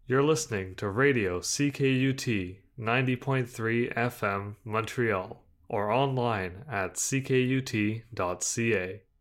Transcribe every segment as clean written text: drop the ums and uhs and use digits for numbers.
You're listening to Radio CKUT 90.3 FM Montreal or online at ckut.ca.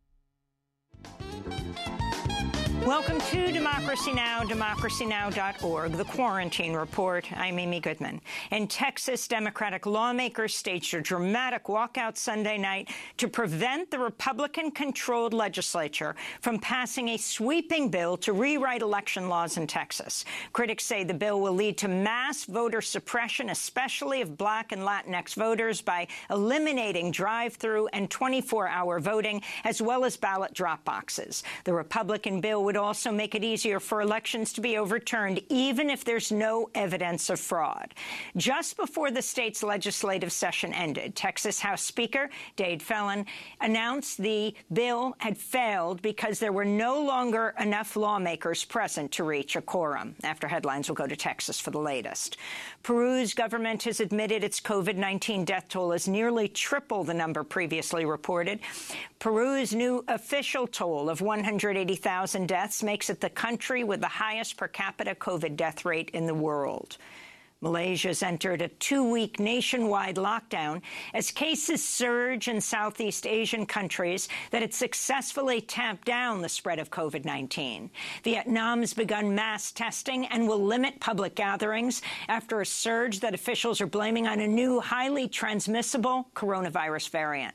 Welcome to Democracy Now!, democracynow.org, the Quarantine Report. I'm Amy Goodman. In Texas, Democratic lawmakers staged a dramatic walkout Sunday night to prevent the Republican-controlled legislature from passing a sweeping bill to rewrite election laws in Texas. Critics say the bill will lead to mass voter suppression, especially of Black and Latinx voters, by eliminating drive-through and 24-hour voting, as well as ballot drop boxes. The Republican bill would also make it easier for elections to be overturned, even if there's no evidence of fraud. Just before the state's legislative session ended, Texas House Speaker Dade Phelan announced the bill had failed because there were no longer enough lawmakers present to reach a quorum. After headlines, we'll go to Texas for the latest. Peru's government has admitted its COVID-19 death toll has nearly triple the number previously reported. Peru's new official toll of 180,000 deaths makes it the country with the highest per capita COVID death rate in the world. Malaysia's entered a 2-week nationwide lockdown as cases surge in Southeast Asian countries that had successfully tamped down the spread of COVID-19. Vietnam's begun mass testing and will limit public gatherings after a surge that officials are blaming on a new, highly transmissible coronavirus variant.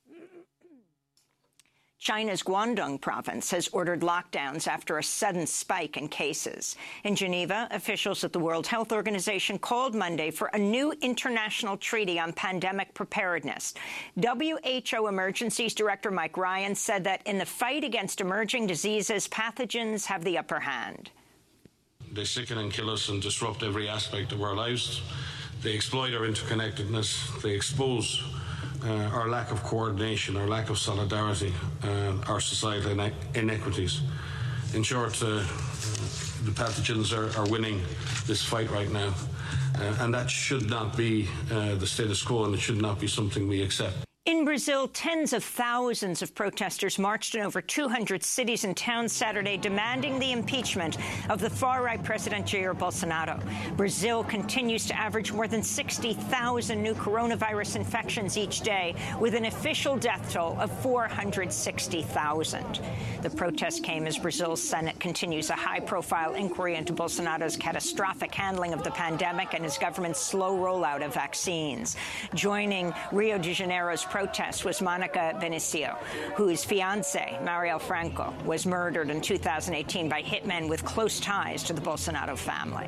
China's Guangdong province has ordered lockdowns after a sudden spike in cases. In Geneva, officials at the World Health Organization called Monday for a new international treaty on pandemic preparedness. WHO Emergencies Director Mike Ryan said that in the fight against emerging diseases, pathogens have the upper hand. They sicken and kill us and disrupt every aspect of our lives. They exploit our interconnectedness. They expose our lack of coordination, our lack of solidarity, our societal inequities. In short, the pathogens are winning this fight right now, and that should not be the status quo, and it should not be something we accept. In Brazil, tens of thousands of protesters marched in over 200 cities and towns Saturday demanding the impeachment of the far-right President Jair Bolsonaro. Brazil continues to average more than 60,000 new coronavirus infections each day, with an official death toll of 460,000. The protest came as Brazil's Senate continues a high-profile inquiry into Bolsonaro's catastrophic handling of the pandemic and his government's slow rollout of vaccines. Joining Rio de Janeiro's protest was Monica Benicio, whose fiancé, Marielle Franco, was murdered in 2018 by hitmen with close ties to the Bolsonaro family.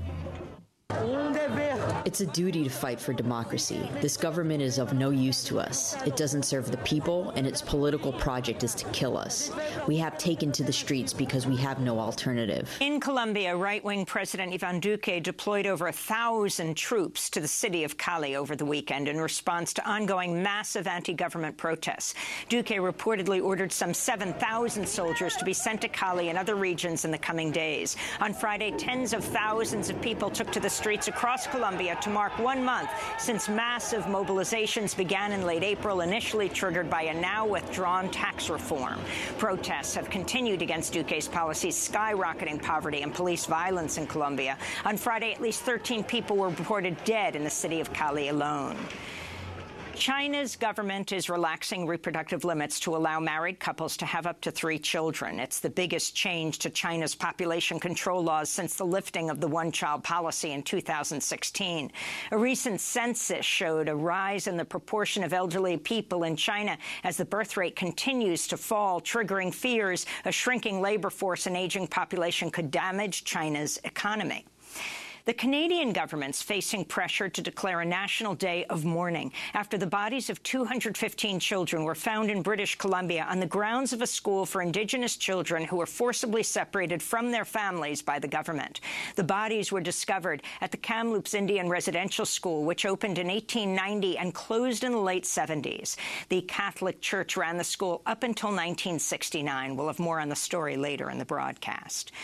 It's a duty to fight for democracy. This government is of no use to us. It doesn't serve the people, and its political project is to kill us. We have taken to the streets because we have no alternative. In Colombia, right-wing President Ivan Duque deployed over 1,000 troops to the city of Cali over the weekend in response to ongoing massive anti-government protests. Duque reportedly ordered some 7,000 soldiers to be sent to Cali and other regions in the coming days. On Friday, tens of thousands of people took to the streets across Colombia to mark 1 month since massive mobilizations began in late April, initially triggered by a now withdrawn tax reform. Protests have continued against Duque's policies, skyrocketing poverty and police violence in Colombia. On Friday, at least 13 people were reported dead in the city of Cali alone. China's government is relaxing reproductive limits to allow married couples to have up to 3 children. It's the biggest change to China's population control laws since the lifting of the one-child policy in 2016. A recent census showed a rise in the proportion of elderly people in China as the birth rate continues to fall, triggering fears a shrinking labor force and aging population could damage China's economy. The Canadian government's facing pressure to declare a national day of mourning after the bodies of 215 children were found in British Columbia on the grounds of a school for Indigenous children who were forcibly separated from their families by the government. The bodies were discovered at the Kamloops Indian Residential School, which opened in 1890 and closed in the late 70s. The Catholic Church ran the school up until 1969. We'll have more on the story later in the broadcast.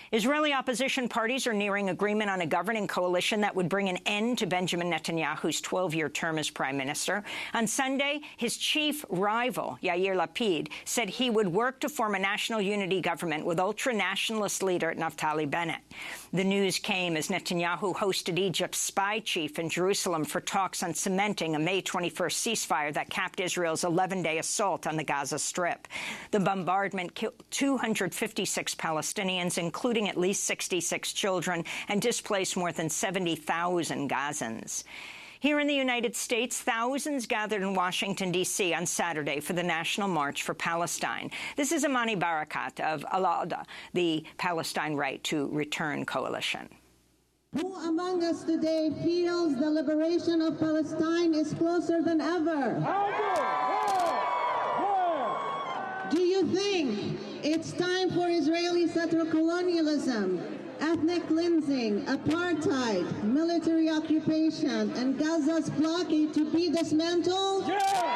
Israeli opposition parties are nearing agreement on a governing coalition that would bring an end to Benjamin Netanyahu's 12-year term as prime minister. On Sunday, his chief rival, Yair Lapid, said he would work to form a national unity government with ultra-nationalist leader Naftali Bennett. The news came as Netanyahu hosted Egypt's spy chief in Jerusalem for talks on cementing a May 21st ceasefire that capped Israel's 11-day assault on the Gaza Strip. The bombardment killed 256 Palestinians, including at least 66 children, and displaced more than 70,000 Gazans. Here in the United States, thousands gathered in Washington, D.C. on Saturday for the National March for Palestine. This is Amani Barakat of Al-Awda, the Palestine Right to Return coalition. Who among us today feels the liberation of Palestine is closer than ever? Do you think it's time for Israeli settler colonialism, ethnic cleansing, apartheid, military occupation, and Gaza's blockade to be dismantled?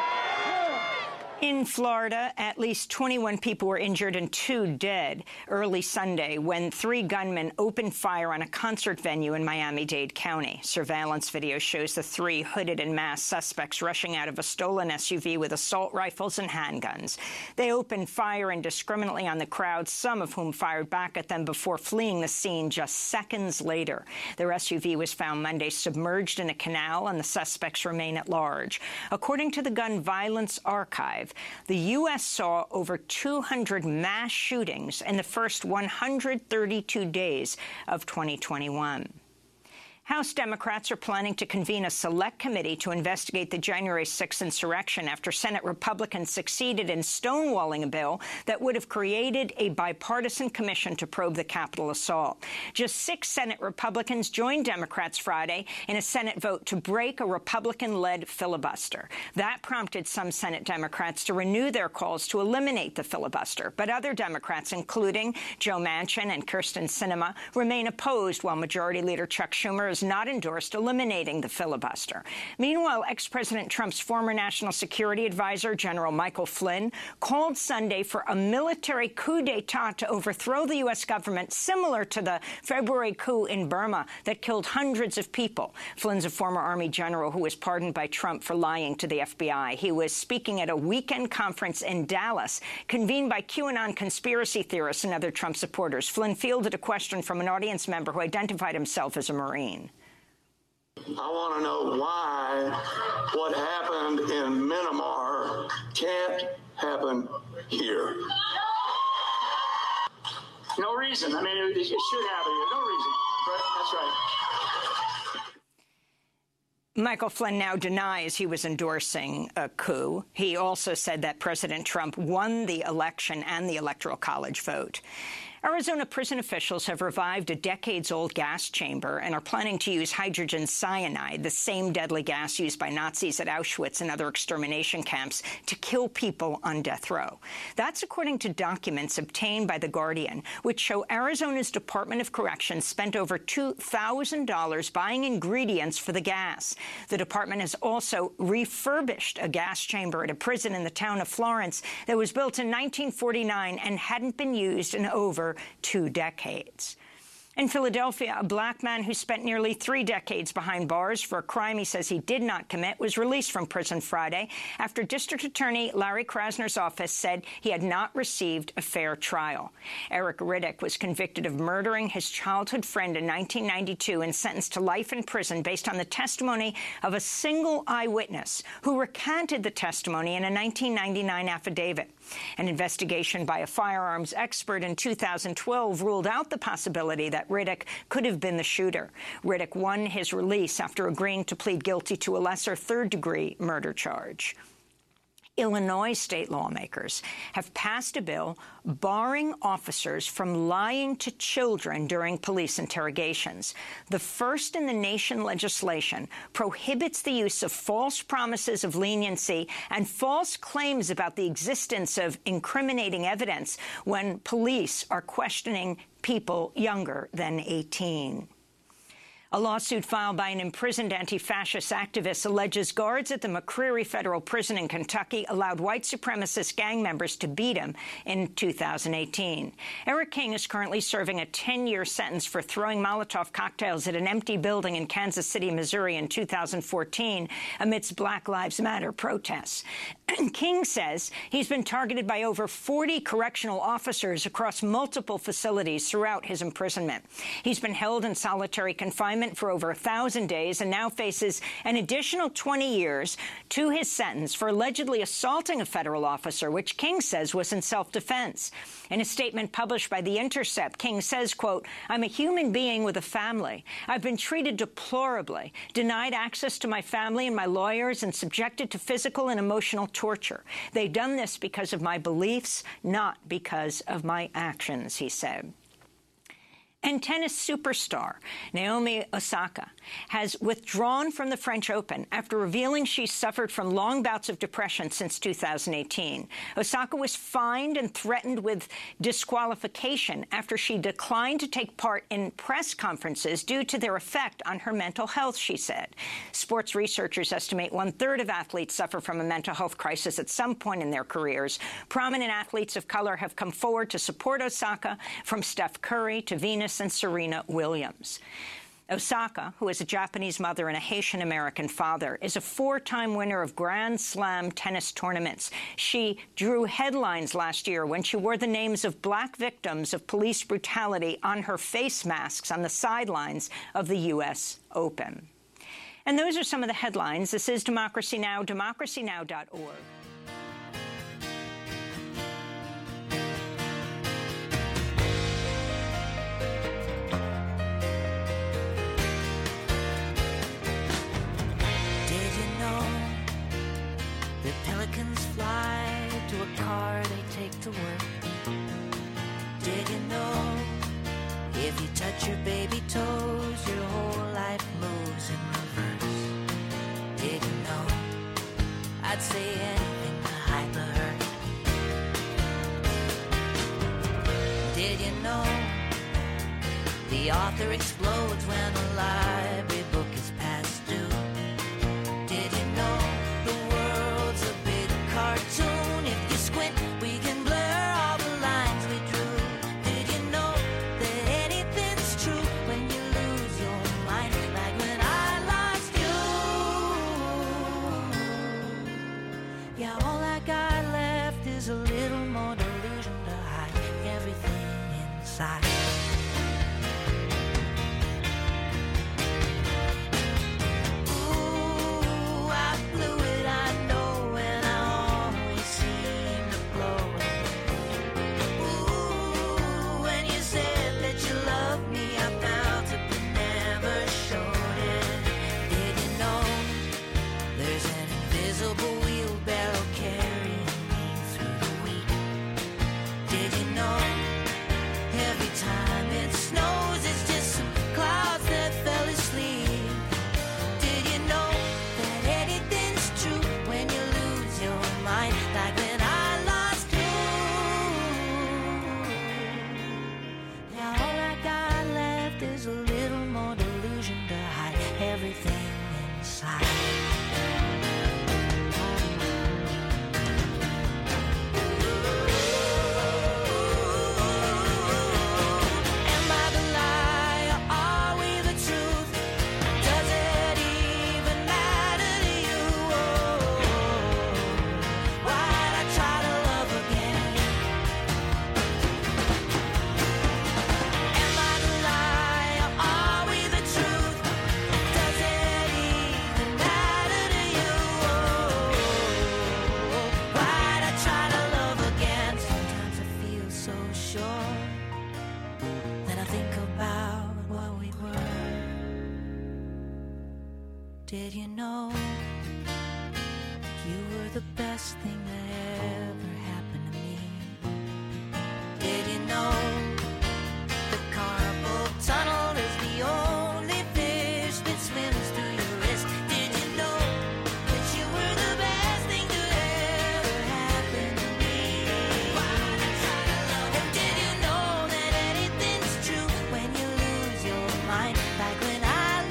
In Florida, at least 21 people were injured and 2 dead early Sunday when 3 gunmen opened fire on a concert venue in Miami-Dade County. Surveillance video shows the 3 hooded and masked suspects rushing out of a stolen SUV with assault rifles and handguns. They opened fire indiscriminately on the crowd, some of whom fired back at them before fleeing the scene just seconds later. Their SUV was found Monday submerged in a canal, and the suspects remain at large. According to the Gun Violence Archive, the U.S. saw over 200 mass shootings in the first 132 days of 2021. House Democrats are planning to convene a select committee to investigate the January 6th insurrection after Senate Republicans succeeded in stonewalling a bill that would have created a bipartisan commission to probe the Capitol assault. Just 6 Senate Republicans joined Democrats Friday in a Senate vote to break a Republican-led filibuster. That prompted some Senate Democrats to renew their calls to eliminate the filibuster. But other Democrats, including Joe Manchin and Kyrsten Sinema, remain opposed, while Majority Leader Chuck Schumer has not endorsed eliminating the filibuster. Meanwhile, ex-President Trump's former National Security Advisor, General Michael Flynn, called Sunday for a military coup d'etat to overthrow the U.S. government, similar to the February coup in Burma that killed hundreds of people. Flynn's a former Army general who was pardoned by Trump for lying to the FBI. He was speaking at a weekend conference in Dallas, convened by QAnon conspiracy theorists and other Trump supporters. Flynn fielded a question from an audience member who identified himself as a Marine. I want to know why what happened in Myanmar can't happen here. No reason. I mean, it should happen here. No reason. Right? That's right. Michael Flynn now denies he was endorsing a coup. He also said that President Trump won the election and the Electoral College vote. Arizona prison officials have revived a decades-old gas chamber and are planning to use hydrogen cyanide, the same deadly gas used by Nazis at Auschwitz and other extermination camps, to kill people on death row. That's according to documents obtained by The Guardian, which show Arizona's Department of Corrections spent over $2,000 buying ingredients for the gas. The department has also refurbished a gas chamber at a prison in the town of Florence that was built in 1949 and hadn't been used in over 2 decades. In Philadelphia, a black man who spent nearly 3 decades behind bars for a crime he says he did not commit was released from prison Friday after District Attorney Larry Krasner's office said he had not received a fair trial. Eric Riddick was convicted of murdering his childhood friend in 1992 and sentenced to life in prison based on the testimony of a single eyewitness who recanted the testimony in a 1999 affidavit. An investigation by a firearms expert in 2012 ruled out the possibility that Riddick could have been the shooter. Riddick won his release after agreeing to plead guilty to a lesser third-degree murder charge. Illinois state lawmakers have passed a bill barring officers from lying to children during police interrogations. The first in the nation legislation prohibits the use of false promises of leniency and false claims about the existence of incriminating evidence when police are questioning people younger than 18. A lawsuit filed by an imprisoned anti-fascist activist alleges guards at the McCreary Federal Prison in Kentucky allowed white supremacist gang members to beat him in 2018. Eric King is currently serving a 10-year sentence for throwing Molotov cocktails at an empty building in Kansas City, Missouri in 2014 amidst Black Lives Matter protests. King says he's been targeted by over 40 correctional officers across multiple facilities throughout his imprisonment. He's been held in solitary confinement for over 1,000 days and now faces an additional 20 years to his sentence for allegedly assaulting a federal officer, which King says was in self-defense. In a statement published by The Intercept, King says, quote, "I'm a human being with a family. I've been treated deplorably, denied access to my family and my lawyers, and subjected to physical and emotional torture. They've done this because of my beliefs, not because of my actions," he said. And tennis superstar Naomi Osaka has withdrawn from the French Open after revealing she suffered from long bouts of depression since 2018. Osaka was fined and threatened with disqualification after she declined to take part in press conferences due to their effect on her mental health, she said. Sports researchers estimate 1/3 of athletes suffer from a mental health crisis at some point in their careers. Prominent athletes of color have come forward to support Osaka, from Steph Curry to Venus and Serena Williams. Osaka, who is a Japanese mother and a Haitian-American father, is a 4-time winner of Grand Slam tennis tournaments. She drew headlines last year when she wore the names of Black victims of police brutality on her face masks on the sidelines of the U.S. Open. And those are some of the headlines. This is Democracy Now!, democracynow.org. Pelicans fly to a car they take to work. Did you know if you touch your baby toes, your whole life moves in reverse? Did you know I'd say anything to hide the hurt? Did you know the author explodes when the library book is past due? Did you know cartoon? If you squint, we can blur all the lines we drew. Did you know that anything's true when you lose your mind? Like when I lost you. Yeah, all I got left is a little more delusion to hide everything inside. Did you know you were the best thing that ever happened to me? Did you know the carpal tunnel is the only fish that swims through your wrist? Did you know that you were the best thing to ever happen to me? And did you know that anything's true when you lose your mind? Like when I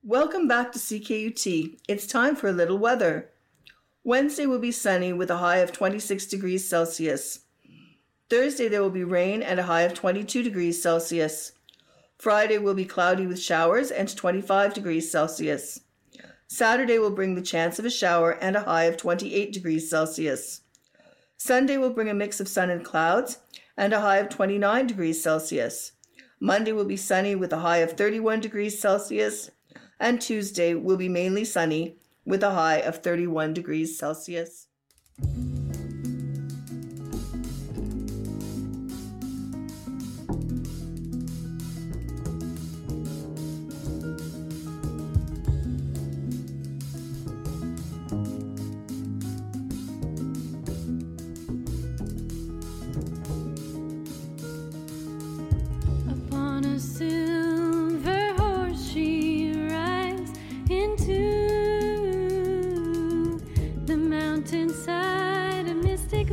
Welcome back to CKUT. It's time for a little weather. Wednesday will be sunny with a high of 26 degrees Celsius. Thursday there will be rain and a high of 22 degrees Celsius. Friday will be cloudy with showers and 25 degrees Celsius. Saturday will bring the chance of a shower and a high of 28 degrees Celsius. Sunday will bring a mix of sun and clouds and a high of 29 degrees Celsius. Monday will be sunny with a high of 31 degrees Celsius. And Tuesday will be mainly sunny with a high of 31 degrees Celsius. Upon a silver horse she rides into the mountainside. A mystic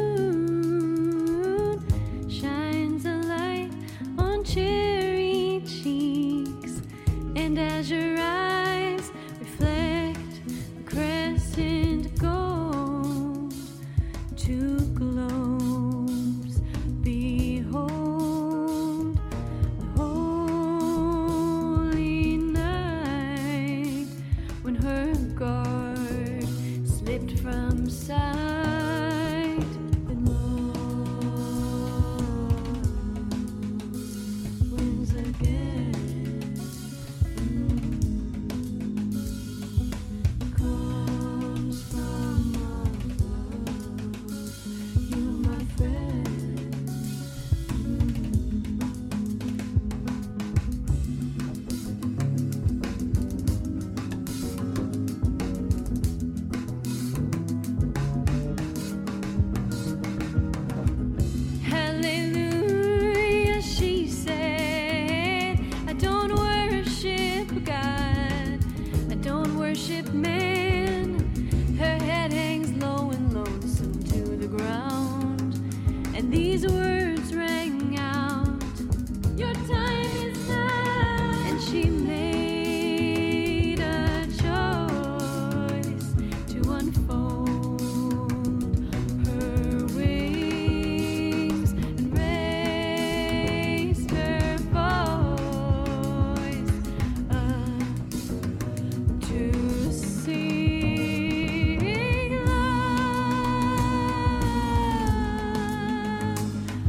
moon shines a light on cherry cheeks, and azure eyes reflect the crescent gold. Two globes behold the holy night, when her guard slipped from sight. With love wins again, comes from above. You, my friend. Hallelujah, she said. I don't worship God, I don't worship man. Her head hangs low and lonesome to the ground, and these words rang out, your time is now. And she made a choice to unfold her wings and raise her voice to sing love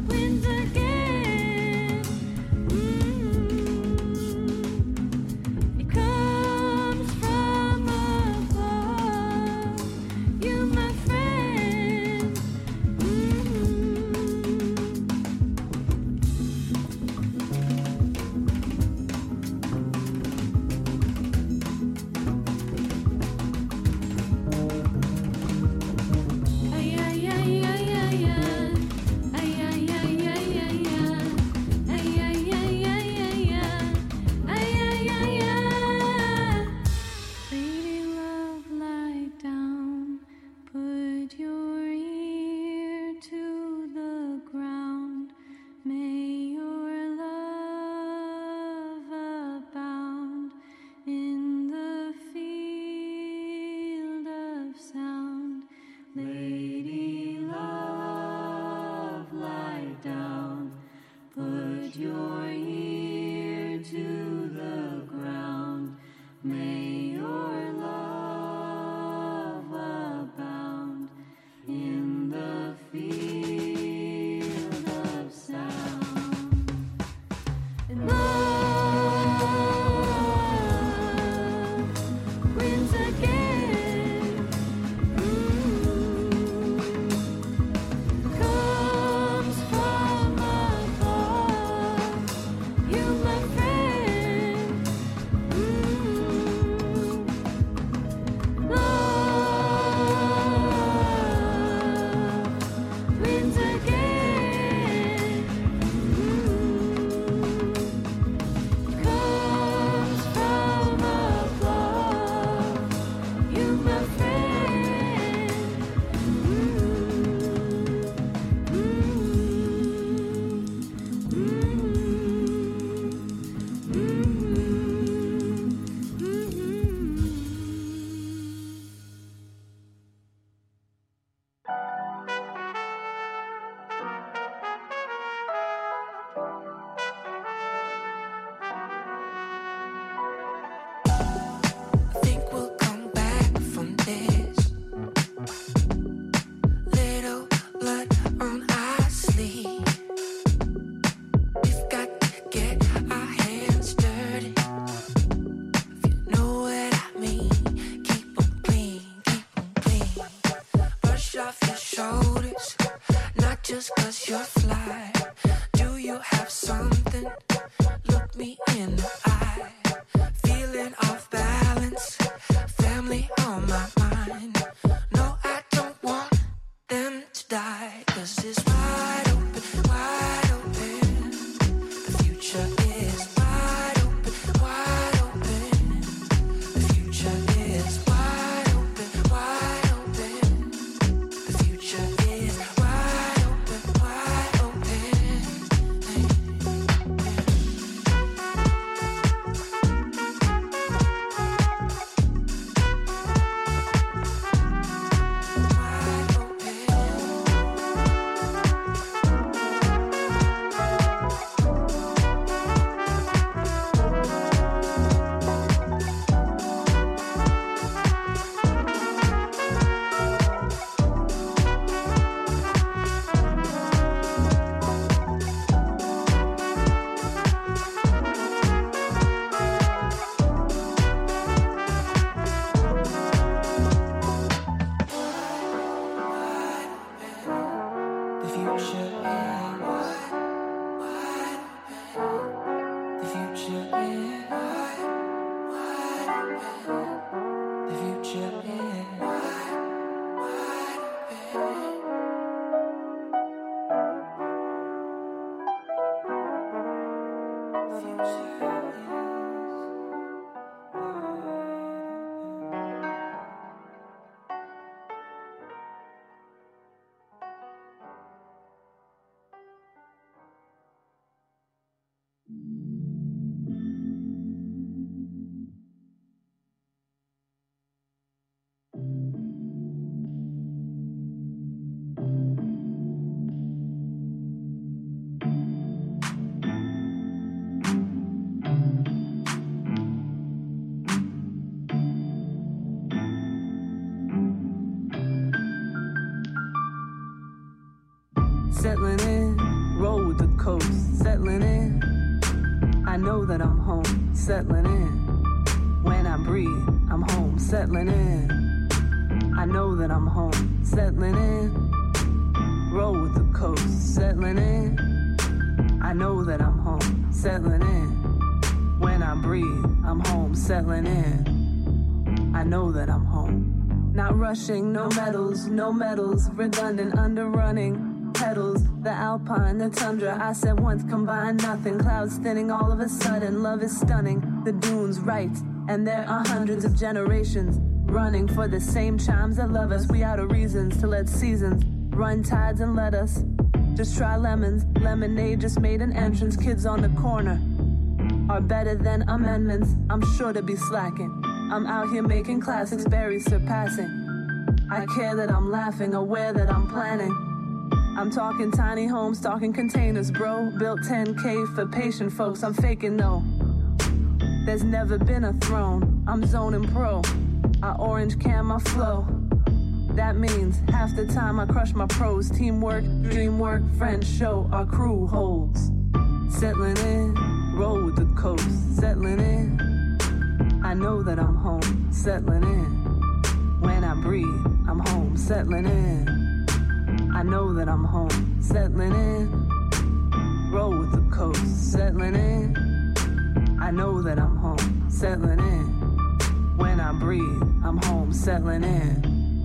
just 'cause you're fly. Do you have something? Look me in the eye. Feeling off balance, family on my mind. No, I don't want them to die, 'cause it's wide open, wide open. The future is wide open, wide open. The future is wide open, wide open. The future is wide open, wide open. Settling in, roll with the coast, settling in. I know that I'm home, settling in. When I breathe, I'm home, settling in. I know that I'm home, settling in. Roll with the coast, settling in. I know that I'm home, settling in. When I breathe, I'm home, settling in. I know that I'm home. Not rushing, no medals, redundant, underrunning. Petals, the alpine, the tundra, I said once combined nothing. Clouds thinning all of a sudden, love is stunning. The dunes right, and there are hundreds of generations running for the same chimes that love us. We out of reasons to let seasons run tides and let us just try lemons. Lemonade just made an entrance. Kids on the corner are better than amendments. I'm sure to be slacking. I'm out here making classics, berries surpassing. I care that I'm laughing, aware that I'm planning. I'm talking tiny homes, talking containers, bro. Built 10K for patient folks, I'm faking no. There's never been a throne, I'm zoning pro. I orange can my flow. That means half the time I crush my pros. Teamwork, dream work, friends show our crew holds. Settling in, roll with the coast, settling in. I know that I'm home, settling in. When I breathe, I'm home, settling in. I know that I'm home, settling in. Roll with the coast, settling in. I know that I'm home, settling in. When I breathe, I'm home, settling in.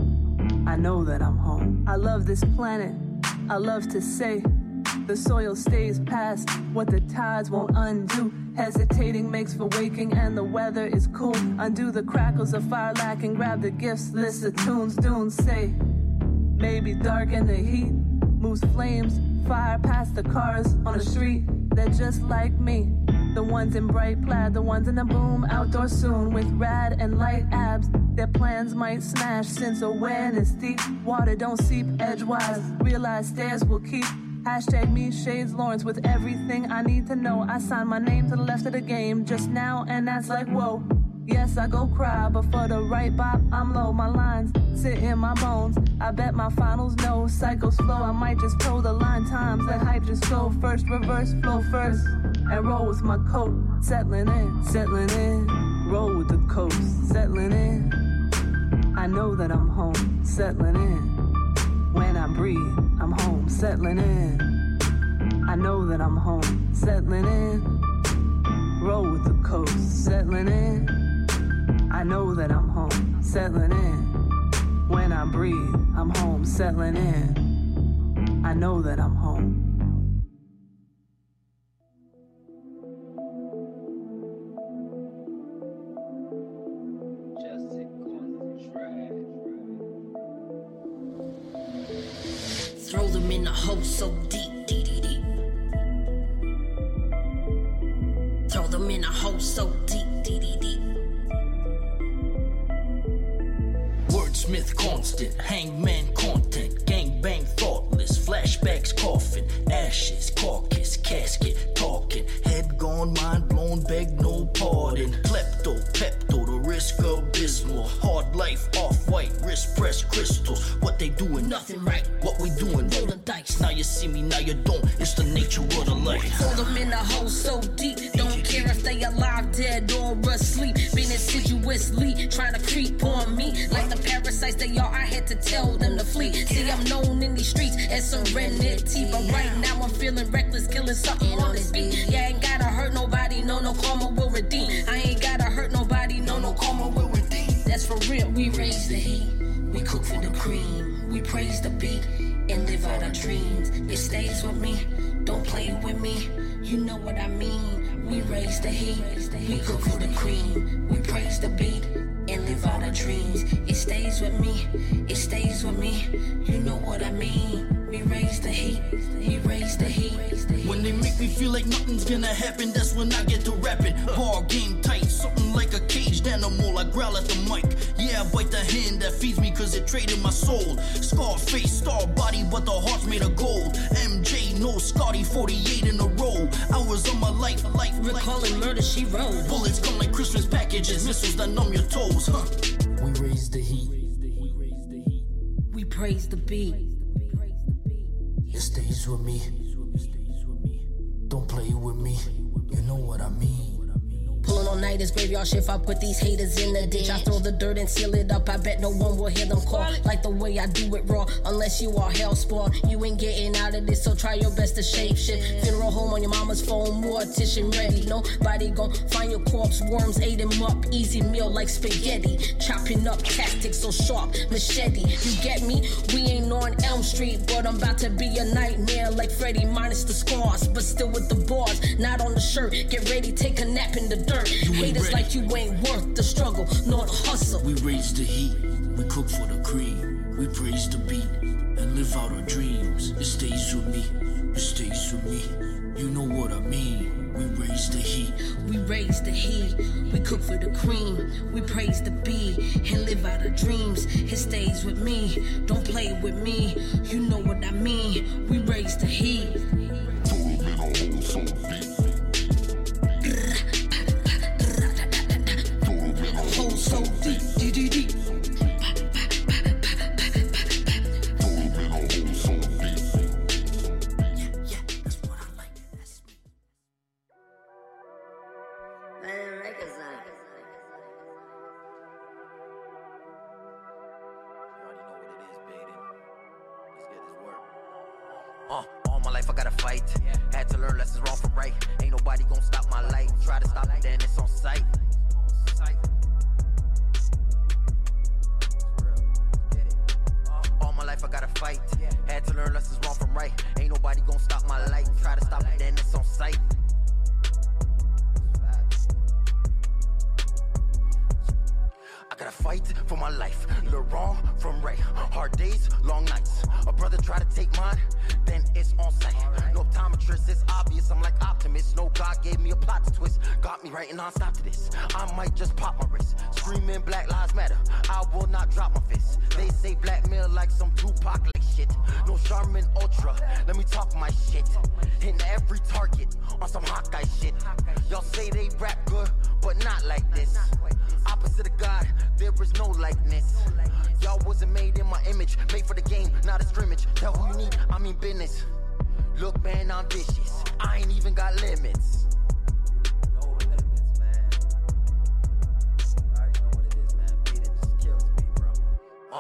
I know that I'm home. I love this planet, I love to say. The soil stays past what the tides won't undo. Hesitating makes for waking and the weather is cool. Undo the crackles of fire lacking, grab the gifts, list of tunes, dunes say. Maybe darken the heat, moves flames, fire past the cars on the street. They're just like me, the ones in bright plaid, the ones in the boom, outdoor soon with rad and light abs. Their plans might smash since awareness deep. Water don't seep edgewise, realize stairs will keep. Hashtag me, Shades Lawrence, with everything I need to know. I signed my name to the left of the game just now, and that's like, whoa. Yes, I go cry, but for the right bop, I'm low. My lines sit in my bones. I bet my finals know cycles flow. I might just toe the line times. Let hype just go first, reverse, flow first. And roll with my coat, settling in, roll with the coast, settling in. I know that I'm home, settling in. When I breathe, I'm home, settling in. I know that I'm home, settling in. Roll with the coast, settling in. I know that I'm home, settling in. When I breathe, I'm home, settling in. I know that I'm home. Throw them in a hole so deep, deep, deep, deep. Throw them in a hole so deep, deep, deep, deep. Wordsmith constant, hangman content, gangbang thoughtless, flashbacks coffin, ashes, carcass, casket, talking, head gone, mind blown, beg no pardon, klepto, pepto, the risk abysmal, hard life, off-white, wrist press crystals, what they doing, nothing right, what we doing, roll the dice, now you see me, now you don't, it's the nature of the life. Throw them in a hole so deep, don't care if they alive, dead, or asleep, been insidiously trying to creep on me, like the parasites they are, I had to tell them to flee. See, I'm known in these streets as serenity, but right now I'm feeling reckless, killing something on this beat. Yeah, ain't gotta hurt nobody, no karma will redeem. I ain't gotta hurt nobody, no karma will redeem. That's for real. We raise the heat, we cook for the cream, we praise the beat and live out our dreams. It stays with me, don't play with me, you know what I mean. We raise the heat, we cook for the cream, we praise the beat and live out our dreams. It stays with me, it stays with me, you know what I mean. We raise the heat, we raise the heat. When they make me feel like nothing's gonna happen, that's when I get to rapping. Ball game tight, something like a caged animal, I growl at the mic. Yeah, I bite the hand that feeds me cause it traded my soul. Scar face, star body, but the heart's made of gold. MJ, no Scotty, 48 in a row. Hours of my life, recalling murder she wrote. Bullets come like Christmas packages, missiles that numb your toes, huh? We raise the heat, we praise the beat. It stays with me, don't play with me, you know what I mean. Pulling all night is graveyard shift. I put these haters in the ditch. I throw the dirt and seal it up. I bet no one will hear them call like the way I do it raw. Unless you are hell spawn, you ain't getting out of this. So try your best to shape shit. Funeral home on your mama's phone, mortician ready. Nobody gon' find your corpse. Worms ate him up, easy meal like spaghetti. Chopping up tactics so sharp, machete. You get me? We ain't on Elm Street, but I'm about to be a nightmare like Freddy minus the scars, but still with the bars. Not on the shirt. Get ready, take a nap in the dirt. Haters ready. Like you ain't worth the struggle, nor the hustle. We raise the heat, we cook for the cream, we praise the beat and live out our dreams. It stays with me, it stays with me, you know what I mean. We raise the heat, we raise the heat, we cook for the cream, we praise the beat and live out our dreams. It stays with me, don't play with me, you know what I mean. We raise the heat. Throw them in a hole so deep. So deep, deep, deep, deep. Yeah, that's what I like. That's me. All my life I gotta fight. Had to learn lessons wrong from right. Ain't nobody gonna stop my light. Try to stop it, then it's on sight. I gotta fight. Had to learn lessons wrong from right. Ain't nobody gonna stop my light. Try to stop it, then it's on sight. I gotta fight for my life. Learn wrong from right. Hard days, long nights. A brother try to take mine, then it's on sight. No optometrist, it's obvious. I'm like Optimus. No God gave me a plot to twist. Got me writing non-stop to this. I might just pop my wrist. Screaming Black Lives Matter. I will not drop my fist. They say blackmail like some Tupac like shit. No Charmin Ultra. Let me talk my shit. Hitting every target on some Hawkeye shit. Y'all say they rap good, but not like this. Opposite of God, there is no likeness. Y'all wasn't made in my image, made for the game, not a scrimmage. Tell who you need, I mean business. Look, man, I'm vicious. I ain't even got limits. No limits, man. I already know what it is, man. Beat it, just kill me, bro. All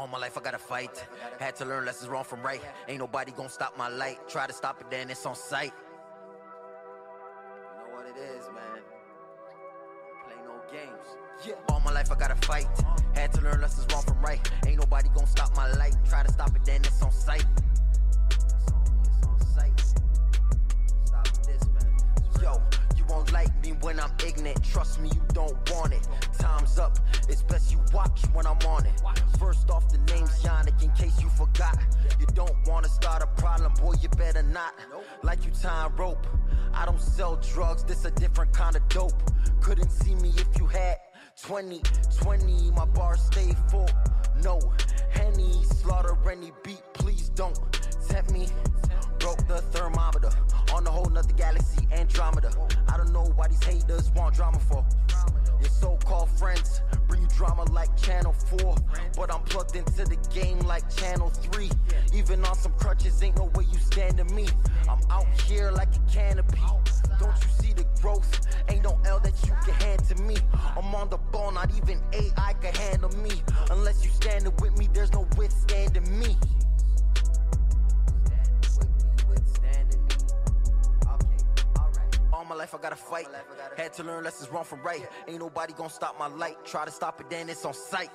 All my life I gotta fight. Had to learn lessons wrong from right. Ain't nobody gonna stop my light. Try to stop it, then it's on sight. You know what it is, man. Don't play no games. Yeah. All my life I gotta fight. Had to learn lessons wrong from right. Ain't nobody gonna stop my light. Try to stop it, then it's on sight. It's on sight. Stop this, man. Yo, you won't like me when I'm ignorant. Trust me, you don't want it. Time's up. It's best you watch when I'm on it. First off, the name's Yannick, in case you forgot. You don't wanna start a problem, boy, you better not. Like you tying rope. I don't sell drugs, this a different kind of dope. Couldn't see me if you had 20, my bars stay full. No, Henny, slaughter any beat, please don't tempt me. Broke the thermometer on a whole nother galaxy, Andromeda. I don't know why these haters want drama for. Your so-called friends bring you drama like Channel 4, but I'm plugged into the game like Channel 3. Even on some crutches, ain't no way you stand to me. I'm out here like a canopy. Don't you see the growth? Ain't no L that you can hand to me. I'm on the ball, not even AI can handle me. Unless you standing with me, there's no withstanding me. All my life I gotta fight. Had to learn lessons wrong from right. Ain't nobody gonna stop my light. Try to stop it, then it's on sight.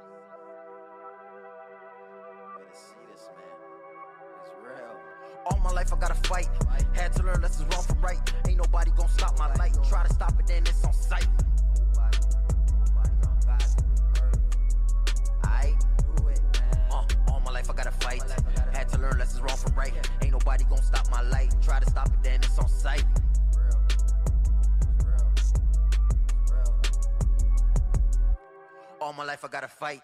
Better see this, man. It's real. All my life I gotta fight. Had to learn lessons wrong from right. Ain't nobody gonna stop my light. Try to stop it, then it's on sight. All my life I gotta fight. Had to learn lessons wrong from right. Ain't nobody gonna stop my light. Try to stop it, then it's on sight. All my life I gotta fight.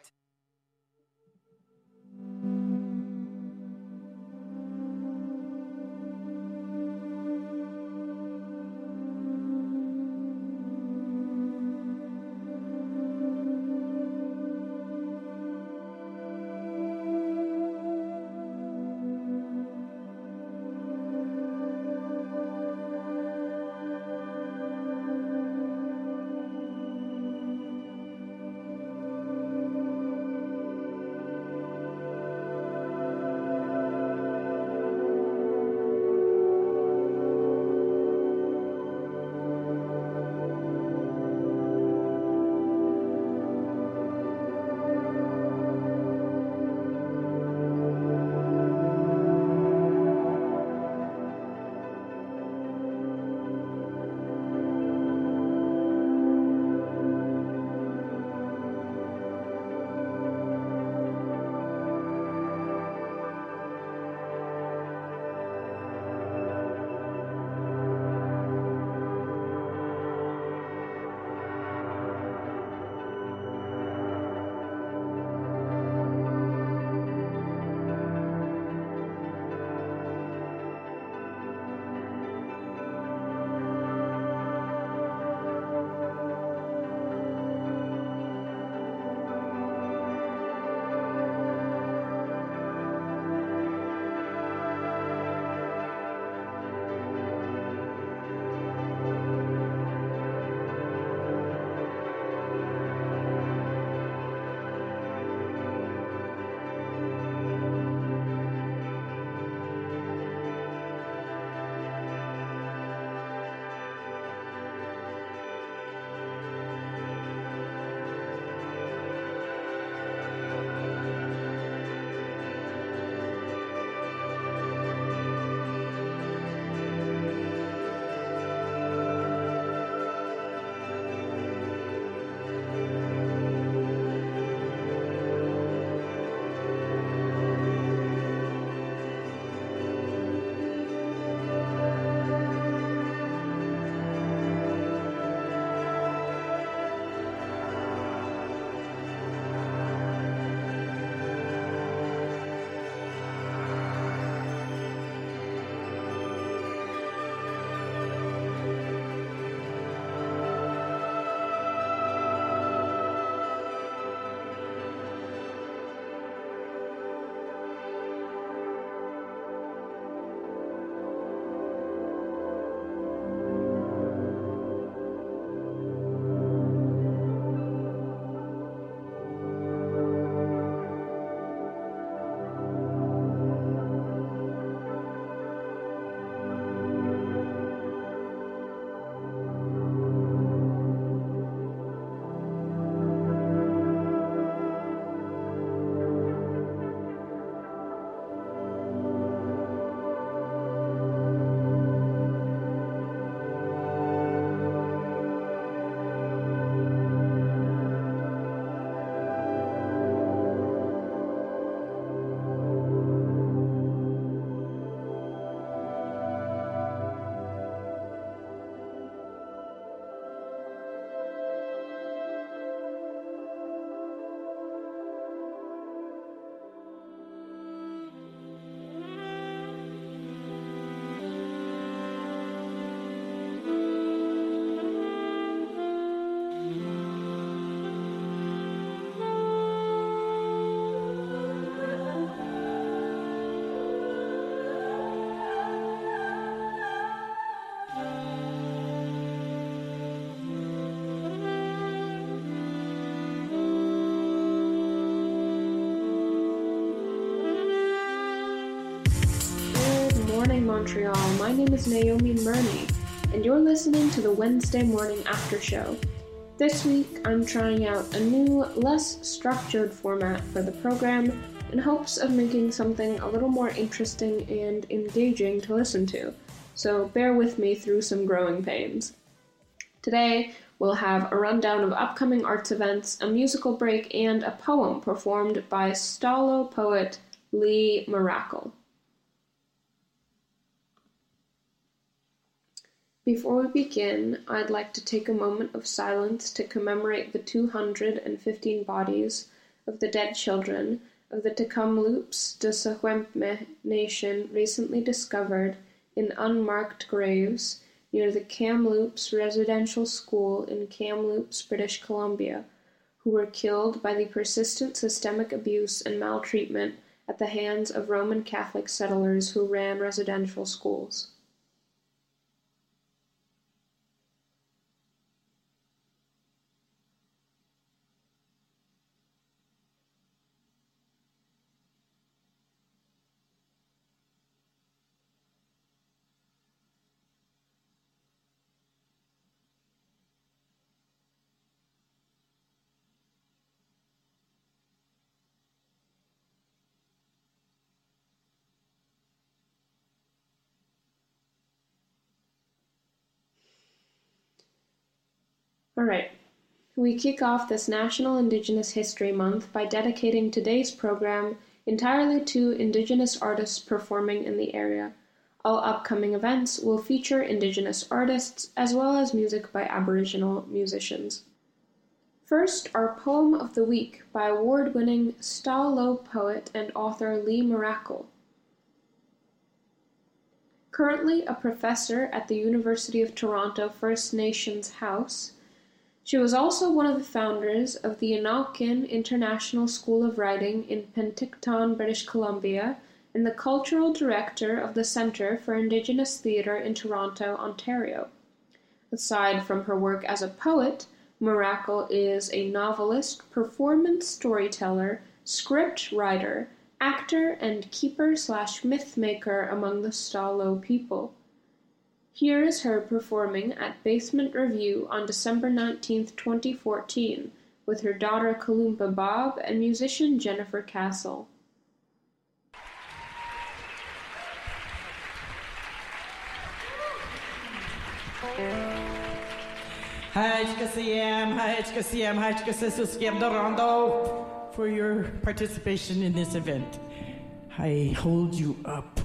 morning, Montreal. My name is Naomi Murney, and you're listening to the Wednesday Morning After Show. This week, I'm trying out a new, less structured format for the program in hopes of making something a little more interesting and engaging to listen to, so bear with me through some growing pains. Today, we'll have a rundown of upcoming arts events, a musical break, and a poem performed by Stalo poet Lee Miracle. Before we begin, I'd like to take a moment of silence to commemorate the 215 bodies of the dead children of the Tk'emlúps de Secwépemc Nation recently discovered in unmarked graves near the Kamloops Residential School in Kamloops, British Columbia, who were killed by the persistent systemic abuse and maltreatment at the hands of Roman Catholic settlers who ran residential schools. Alright, we kick off this National Indigenous History Month by dedicating today's program entirely to Indigenous artists performing in the area. All upcoming events will feature Indigenous artists as well as music by Aboriginal musicians. First, our Poem of the Week by award-winning Stalo poet and author Lee Miracle. Currently a professor at the University of Toronto First Nations House, she was also one of the founders of the Algonquin International School of Writing in Penticton, British Columbia, and the cultural director of the Centre for Indigenous Theatre in Toronto, Ontario. Aside from her work as a poet, Miracle is a novelist, performance storyteller, script writer, actor, and keeper/myth maker among the Stalo people. Here is her performing at Basement Review on December 19, 2014, with her daughter Kalumpa Bob and musician Jennifer Castle. For your participation in this event. I hold you up.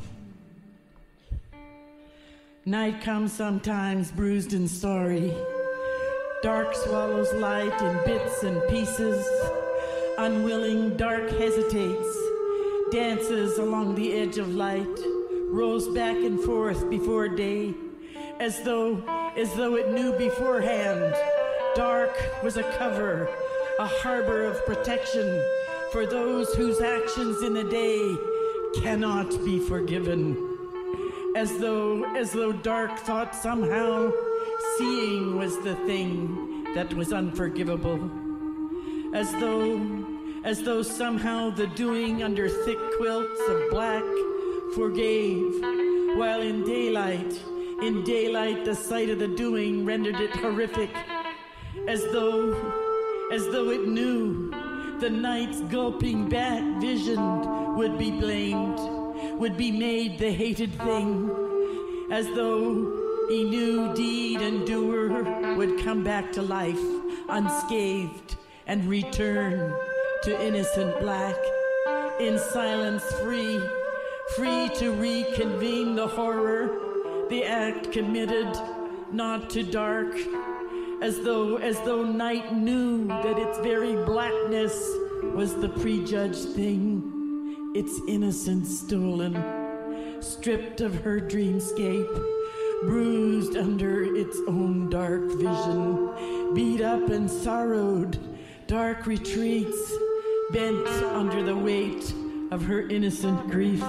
Night comes sometimes bruised and sorry. Dark swallows light in bits and pieces. Unwilling, dark hesitates, dances along the edge of light, rolls back and forth before day, as though it knew beforehand. Dark was a cover, a harbor of protection for those whose actions in the day cannot be forgiven. As though dark thought somehow seeing was the thing that was unforgivable. As though somehow the doing under thick quilts of black forgave, while in daylight the sight of the doing rendered it horrific. As though it knew the night's gulping bat visioned would be blamed, would be made the hated thing, as though he knew deed and doer would come back to life unscathed and return to innocent black, in silence free to reconvene the horror, the act committed not to dark, as though night knew that its very blackness was the prejudged thing, its innocence stolen, stripped of her dreamscape, bruised under its own dark vision, beat up and sorrowed, dark retreats, bent under the weight of her innocent grief.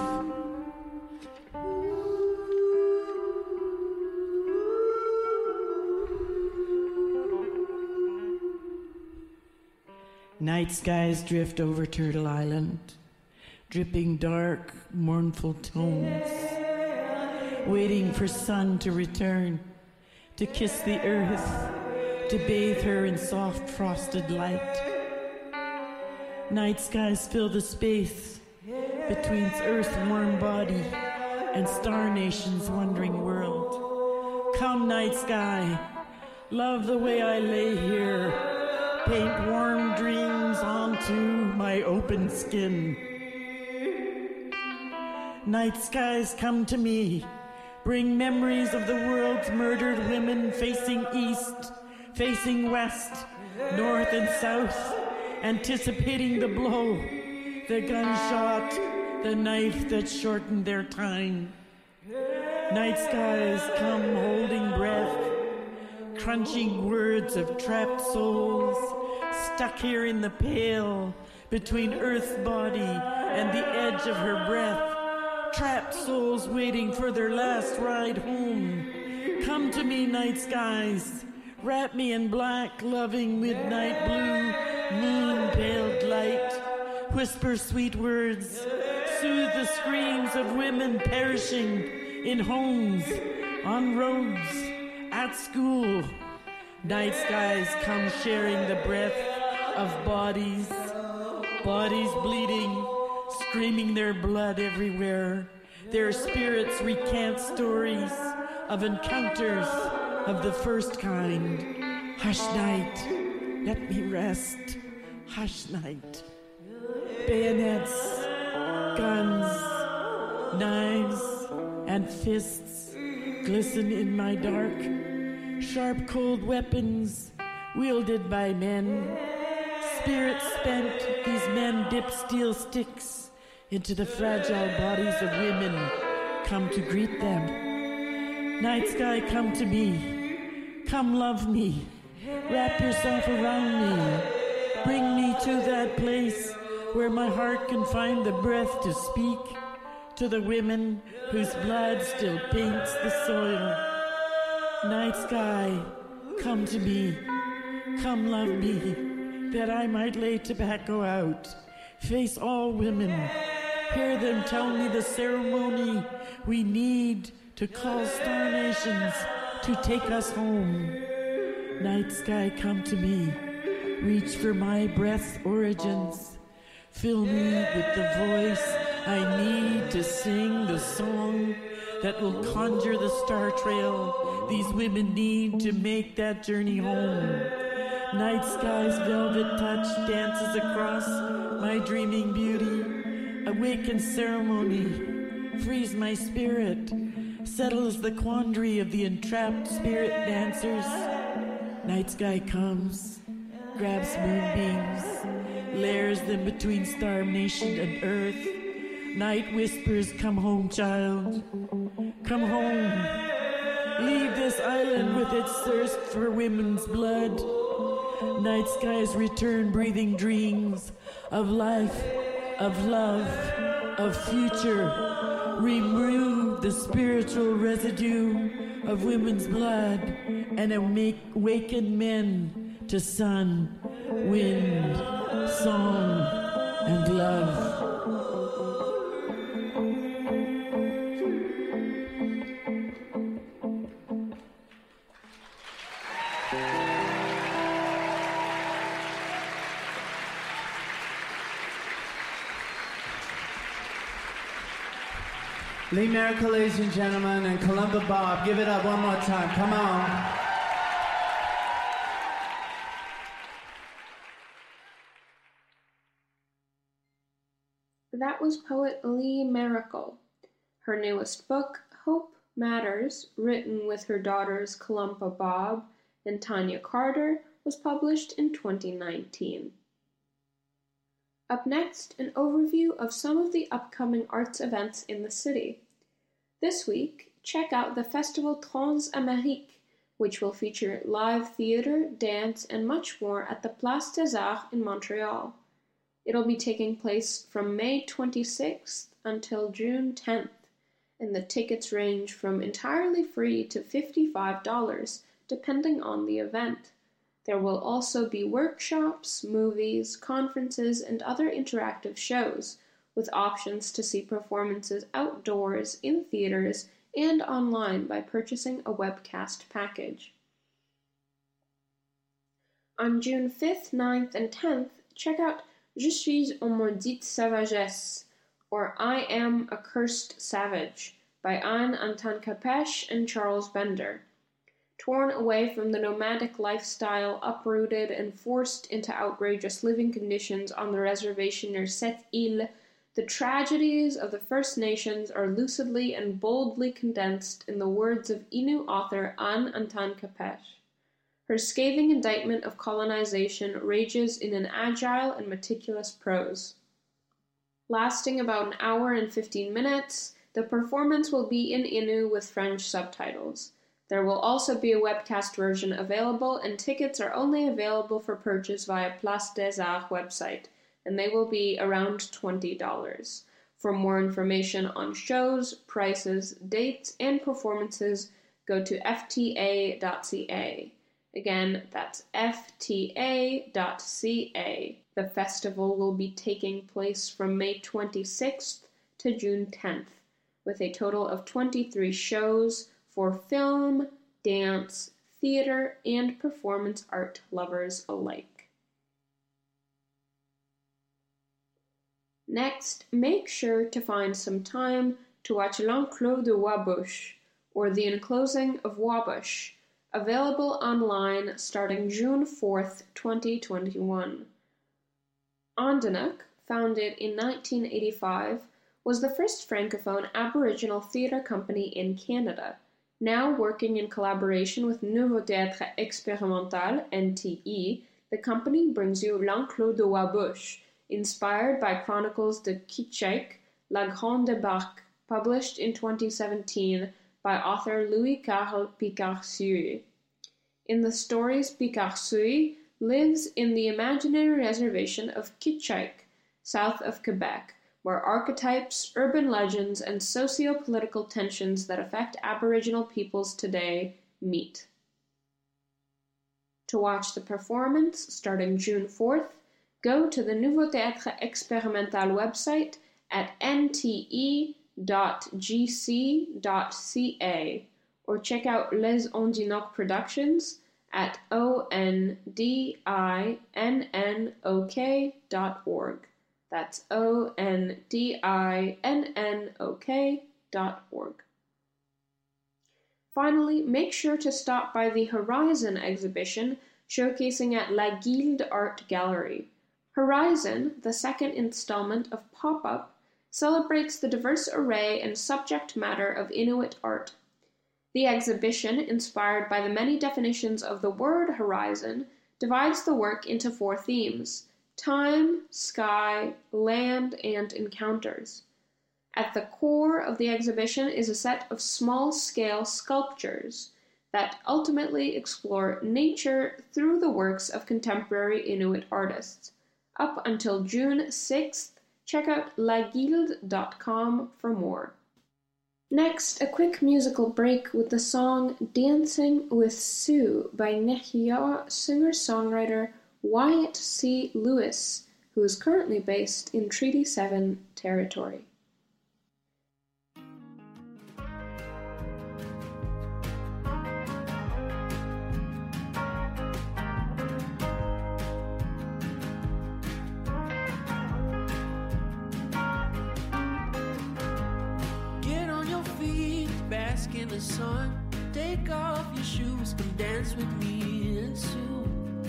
Night skies drift over Turtle Island, dripping dark, mournful tones. waiting for sun to return, to kiss the earth, to bathe her in soft frosted light. Night skies fill the space between Earth's warm body and Star Nation's wondering world. Come, night sky, love the way I lay here, paint warm dreams onto my open skin. Night skies, come to me, bring memories of the world's murdered women facing east, facing west, north and south, anticipating the blow, the gunshot, the knife that shortened their time. Night skies come holding breath, crunching words of trapped souls, stuck here in the pale, between Earth's body and the edge of her breath. Trapped souls waiting for their last ride home. Come to me, night skies. Wrap me in black, loving midnight blue, moon-paled light. Whisper sweet words. Soothe the screams of women perishing in homes, on roads, at school. Night skies come sharing the breath of bodies, bodies bleeding, screaming their blood everywhere. Their spirits recant stories of encounters of the first kind. Hush, night, let me rest. Hush, night. Bayonets, guns, knives, and fists glisten in my dark. Sharp, cold weapons wielded by men. Spirits spent, these men dip steel sticks into the fragile bodies of women. Come to greet them. Night sky, come to me. Come love me. Wrap yourself around me. Bring me to that place where my heart can find the breath to speak to the women whose blood still paints the soil. Night sky, come to me. Come love me, that I might lay tobacco out. Face all women. Hear them tell me the ceremony we need to call Star Nations to take us home. Night sky, come to me. Reach for my breath's origins. Fill me with the voice I need to sing the song that will conjure the star trail these women need to make that journey home. Night sky's velvet touch dances across my dreaming beauty, awakens ceremony, frees my spirit, settles the quandary of the entrapped spirit dancers. Night sky comes, grabs moonbeams, layers them between Star Nation and Earth. Night whispers, come home, child. Come home. Leave this island with its thirst for women's blood. Night skies return, breathing dreams of life, of love, of future. Remove the spiritual residue of women's blood and awaken men to sun, wind, song, and love. Lee Miracle, ladies and gentlemen, and Columba Bob. Give it up one more time. Come on. That was poet Lee Miracle. Her newest book, Hope Matters, written with her daughters Columba Bob and Tanya Carter, was published in 2019. Up next, an overview of some of the upcoming arts events in the city. This week, check out the festival Transamérique, which will feature live theater, dance, and much more at the Place des Arts in Montreal. It'll be taking place from May 26th until June 10th, and the tickets range from entirely free to $55, depending on the event. There will also be workshops, movies, conferences, and other interactive shows, with options to see performances outdoors, in theaters, and online by purchasing a webcast package. On June 5th, 9th, and 10th, check out Je suis un maudite sauvagesse, or I Am a Cursed Savage, by Anne Antan-Capech and Charles Bender. Torn away from the nomadic lifestyle, uprooted and forced into outrageous living conditions on the reservation near Sept-Îles, the tragedies of the First Nations are lucidly and boldly condensed in the words of Innu author Anne Antan-Capech. Her scathing indictment of colonization rages in an agile and meticulous prose. Lasting about an hour and 15 minutes, the performance will be in Innu with French subtitles. There will also be a webcast version available, and tickets are only available for purchase via Place des Arts website, and they will be around $20. For more information on shows, prices, dates, and performances, go to fta.ca. Again, that's fta.ca. The festival will be taking place from May 26th to June 10th, with a total of 23 shows for film, dance, theater, and performance art lovers alike. Next, make sure to find some time to watch L'Enclos de Wabush, or The Enclosing of Wabush, available online starting June 4th, 2021. Ondanuk, founded in 1985, was the first francophone Aboriginal theatre company in Canada. Now working in collaboration with Nouveau Théâtre Expérimental, NTE, the company brings you L'Enclos de Wabush, inspired by Chronicles de Kitchik, La Grande Débarque, published in 2017 by author Louis-Carl Picard-Suy. In the stories, Picard-Suy lives in the imaginary reservation of Kitchik, south of Quebec, where archetypes, urban legends, and socio-political tensions that affect Aboriginal peoples today meet. To watch the performance, starting June 4th, go to the Nouveau Théâtre Expérimental website at nte.gc.ca or check out Les Ondinoks Productions at ondinnok.org. That's ondinnok.org. Finally, make sure to stop by the Horizon exhibition showcasing at La Guilde Art Gallery. Horizon, the second installment of Pop-Up, celebrates the diverse array and subject matter of Inuit art. The exhibition, inspired by the many definitions of the word horizon, divides the work into 4 themes: time, sky, land, and encounters. At the core of the exhibition is a set of small-scale sculptures that ultimately explore nature through the works of contemporary Inuit artists. Up until June 6th, check out laguilde.com for more. Next, a quick musical break with the song Dancing with Sue by Nehiyaw singer-songwriter Wyatt C. Lewis, who is currently based in Treaty 7 territory. In the sun, take off your shoes, come dance with me and Sue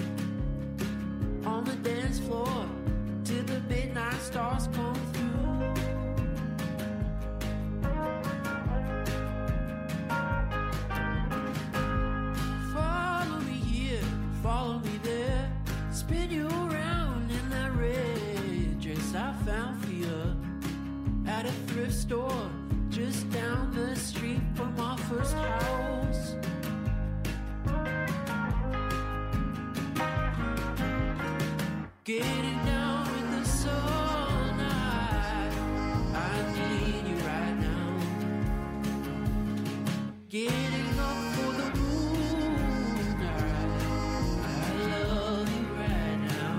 on the dance floor till the midnight stars come through. Follow me here, follow me there, spin you around in that red dress I found for you at a thrift store just down the street from our first house. Getting down in the sun, I need you right now. Getting up for the moonlight, I love you right now.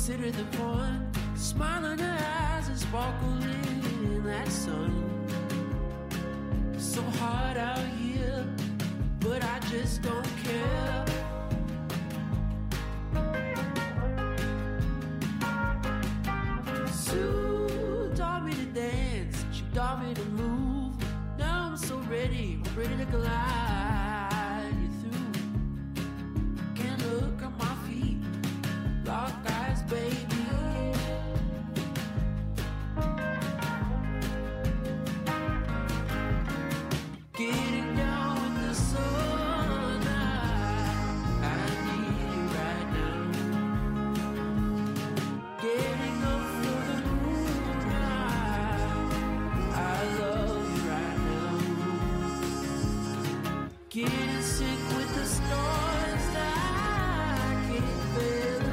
consider them fun. Smile in her eyes and sparkle in that sun. So hard out here, but I just don't care. Sue taught me to dance, she taught me to move. Now I'm so ready to glide you through. Can't look on my feet, lock eyes, baby. Getting down with the sun, I need you right now. Getting up for the moonlight, I love you right now. Get in sync with the stars, I can't fail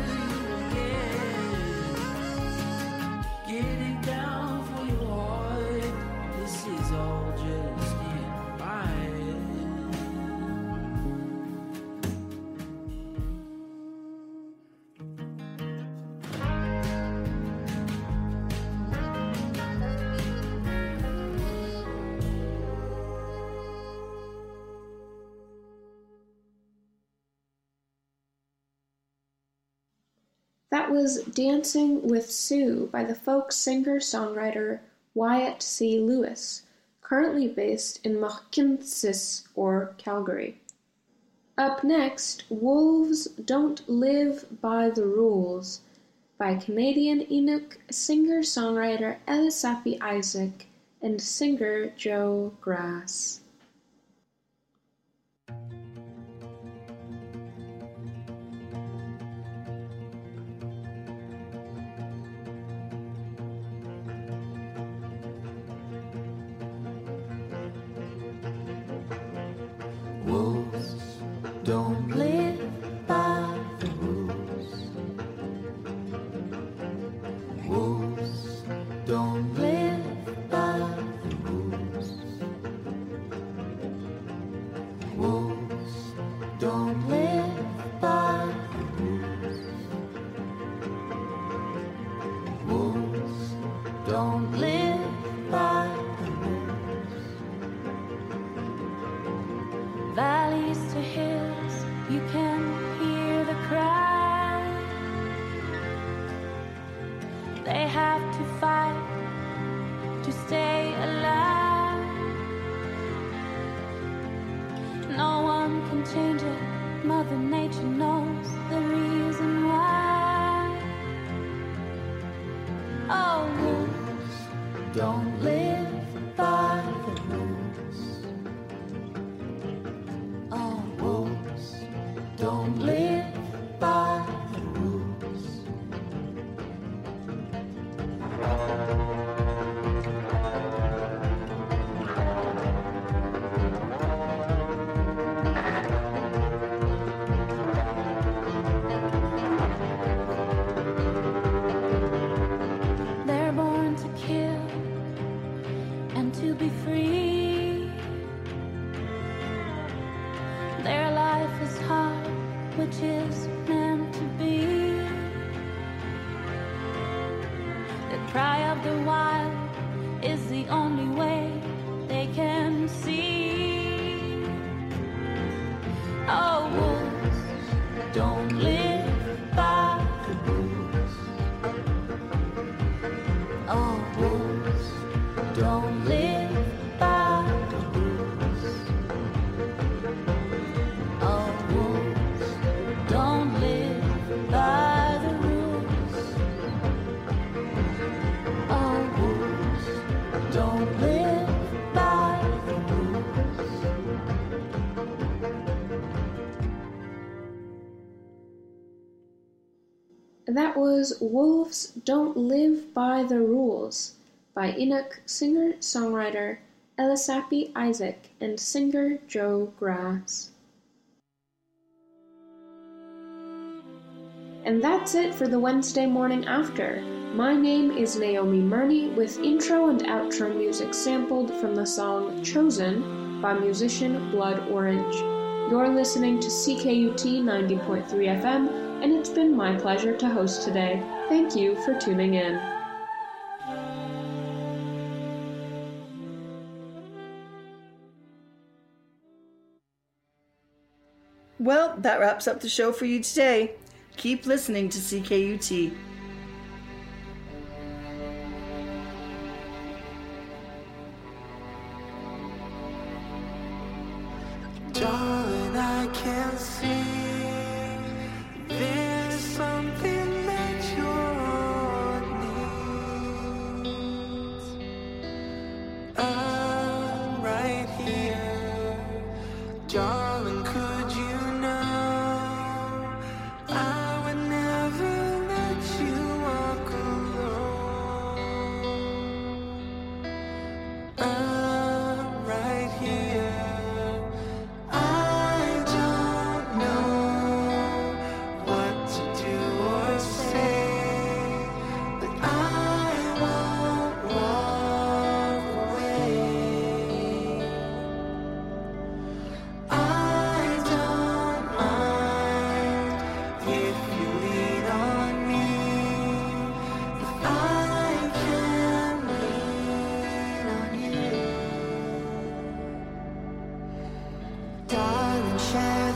you again. Getting down for your heart, this is all just in my head. That was Dancing with Sue by the folk singer-songwriter Wyatt C. Lewis, currently based in Mohkinstsis or Calgary. Up next, Wolves Don't Live by the Rules by Canadian Inuk singer-songwriter Elisapi Isaac and singer Joe Grass. Wolves don't live by the rules. Wolves don't live by the rules. Wolves don't live by the rules. Wolves don't live by the rules. Valleys to hills, you can hear the cry. They have to fight to stay alive. No one can change it, Mother Nature knows the reason why. Oh, wolves don't live by the rules. Oh, wolves don't live by the rules. They're born to kill and to be free. Their life is hard, which is meant to be. The cry of the wild is the only way they can see. Oh, wolves don't live by the rules. Oh, wolves don't live by the rules. Oh, wolves don't live by the rules. Oh, wolves don't live by the rules. That was Wolves Don't Live by the Rules by Inuk singer-songwriter Elisapi Isaac and singer Joe Grass. And that's it for the Wednesday Morning After. My name is Naomi Murney with intro and outro music sampled from the song Chosen by musician Blood Orange. You're listening to CKUT 90.3 FM, and it's been my pleasure to host today. Thank you for tuning in. Well, that wraps up the show for you today. Keep listening to CKUT. Darling, I can't see there's something that your needs. I'm right here, darling. Could you know I would never let you walk alone. I'm right here. I don't know what to do or say, but I won't walk away. I don't mind if you lean on me, if I can lean on you. Darling, share